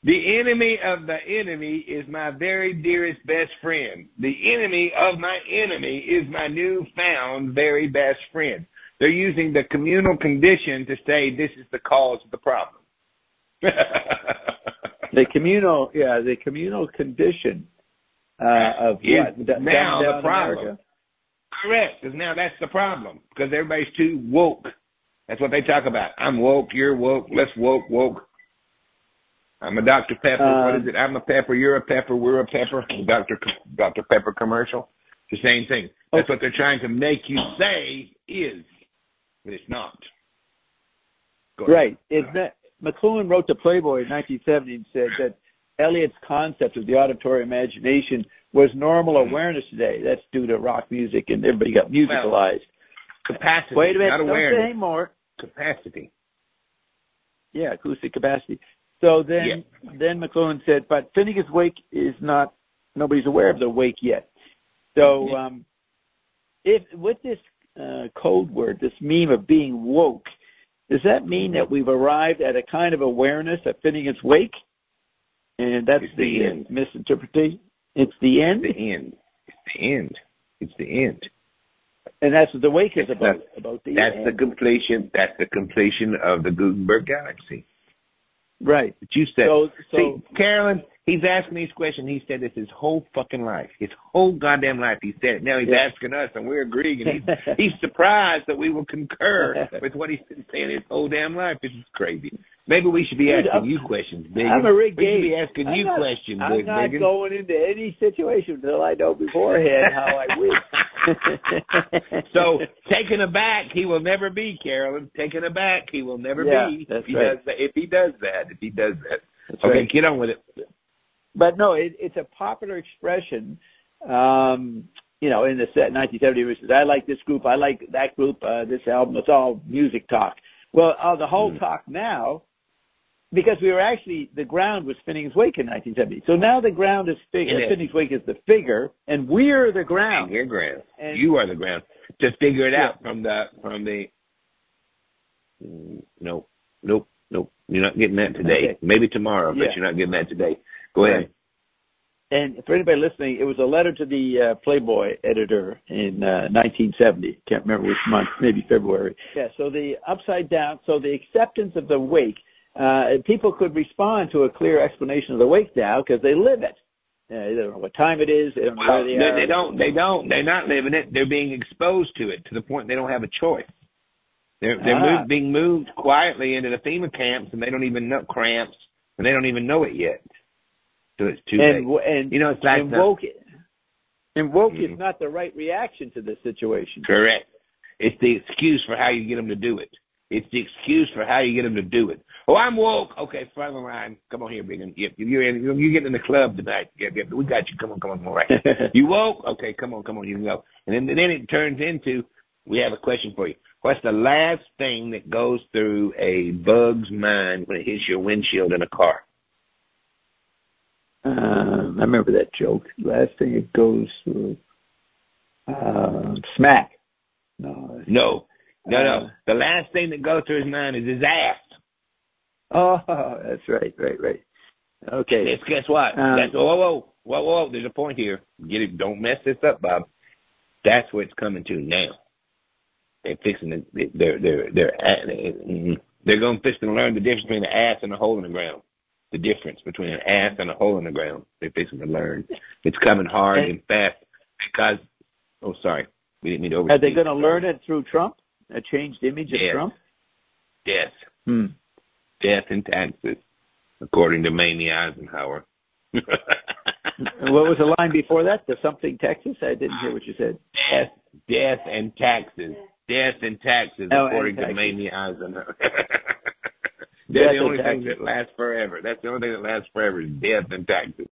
The enemy of the enemy is my very dearest best friend. The enemy of my enemy is my newfound very best friend. They're using the communal condition to say this is the cause of the problem. The communal condition of what? Now the problem. America? Correct, because now that's the problem. Because everybody's too woke. That's what they talk about. I'm woke, you're woke, let's woke. I'm a Dr. Pepper. What is it? I'm a pepper, you're a pepper, we're a pepper. Dr. Pepper commercial. It's the same thing. That's what they're trying to make you say is, but it's not. Right. McLuhan wrote to Playboy in 1970 and said that Eliot's concept of the auditory imagination was normal awareness today. That's due to rock music and everybody got musicalized. Capacity. Wait a minute. Not awareness. Don't say more. Capacity. Yeah, acoustic capacity. So then McLuhan said, but Finnegan's Wake is not, nobody's aware of the wake yet. So if with this code word, this meme of being woke, does that mean that we've arrived at a kind of awareness at Finnegan's Wake? And that's the misinterpretation? It's the end? It's the end. It's the end. It's the end. And that's what the wake is about. That's the completion. That's the completion of the Gutenberg galaxy. Right. But you said, so see, Carolyn, he's asking these questions. He said this his whole fucking life. His whole goddamn life. He said it. Now he's asking us, and we're agreeing. And he's surprised that we will concur with what he's been saying his whole damn life. This is crazy. Maybe we should be asking you questions, Biggin. I'm a Rick Gates. We should be asking you questions, I'm not Biggin. going into any situation until I know beforehand how I wish. So, taken aback, he will never be, Carolyn. Taken aback, he will never be. That's If he does that. That's okay, right. get on with it. But no, it's a popular expression, in the 1970s. I like this group, I like that group, this album. It's all music talk. Well, the whole talk now, because we were actually, the ground was Finnegan's Wake in 1970. So now the ground is Finnegan's Wake is the figure, and we're the ground. You're ground. You are the ground. To figure it out from the. Nope. You're not getting that today. Okay. Maybe tomorrow, but you're not getting that today. Go ahead. And for anybody listening, it was a letter to the Playboy editor in 1970. Can't remember which month, maybe February. Yeah, so the upside down, so the acceptance of the wake, people could respond to a clear explanation of the wake now because they live it. They don't know what time it is. They don't know where they are. They don't. They're not living it. They're being exposed to it to the point they don't have a choice. They're being moved quietly into the FEMA camps, and they don't even know cramps, and they don't even know it yet. So it's too late. And it's like woke is not the right reaction to this situation. Correct. It's the excuse for how you get them to do it. It's the excuse for how you get them to do it. Oh, I'm woke. Okay, front of the line. Come on here, Biggin. You're getting in the club tonight. We got you. Come on. All right. You woke? Okay, come on. You can go. And then it turns into, we have a question for you. What's the last thing that goes through a bug's mind when it hits your windshield in a car? I remember that joke. Last thing it goes through, smack. No. The last thing that goes through his mind is his ass. Oh, that's right. Okay. Guess what? Whoa. There's a point here. Get it. Don't mess this up, Bob. That's what it's coming to now. They're fixing it. They're going to fix and learn the difference between an ass and a hole in the ground. The difference between an ass and a hole in the ground. They're fixing to learn. It's coming hard and fast because. Oh, sorry. We didn't mean to overspeak. Are they going to learn it through Trump? A changed image of Trump? Death. Death and taxes, according to Mamie Eisenhower. What was the line before that? The something Texas? I didn't hear what you said. Death and taxes. Death and taxes, according to Mamie Eisenhower. They're the only thing that lasts forever. That's the only thing that lasts forever is death and taxes.